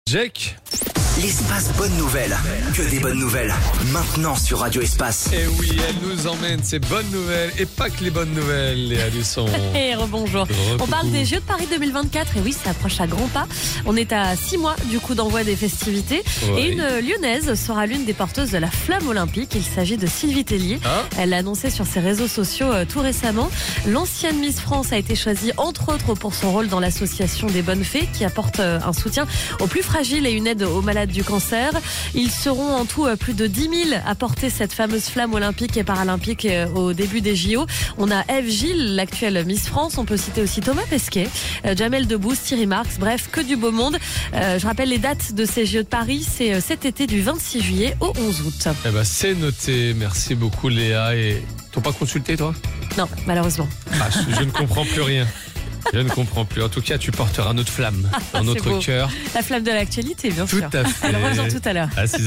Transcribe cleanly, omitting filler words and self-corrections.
Jake. L'espace bonne nouvelle. Que des bonnes nouvelles. Maintenant sur Radio Espace. Et oui, elle nous emmène ces bonnes nouvelles. Et pas que les bonnes nouvelles, Léa Dusson. Et rebonjour. On parle des Jeux de Paris 2024. Et oui, ça approche à grands pas. On est à 6 mois du coup d'envoi des festivités. Ouais. Et une Lyonnaise sera l'une des porteuses de la flamme olympique. Il s'agit de Sylvie Tellier. Ah. Elle l'a annoncé sur ses réseaux sociaux tout récemment. L'ancienne Miss France a été choisie entre autres pour son rôle dans l'association des Bonnes Fées qui apporte un soutien aux plus fragiles et une aide aux malades du cancer. Ils seront en tout plus de 10 000 à porter cette fameuse flamme olympique et paralympique au début des JO. On a Ève Gilles, l'actuelle Miss France. On peut citer aussi Thomas Pesquet, Jamel Debbouze, Thierry Marx. Bref, que du beau monde. Je rappelle les dates de ces Jeux de Paris. C'est cet été du 26 juillet au 11 août. Eh ben, c'est noté. Merci beaucoup, Léa. Et t'as pas consulté, toi? Non, malheureusement. Ah, je ne comprends plus rien. Je ne comprends plus. En tout cas, tu porteras notre flamme dans c'est notre beau. cœur. La flamme de l'actualité, bien sûr. Tout à fait. Elle revient tout à l'heure. À 6h.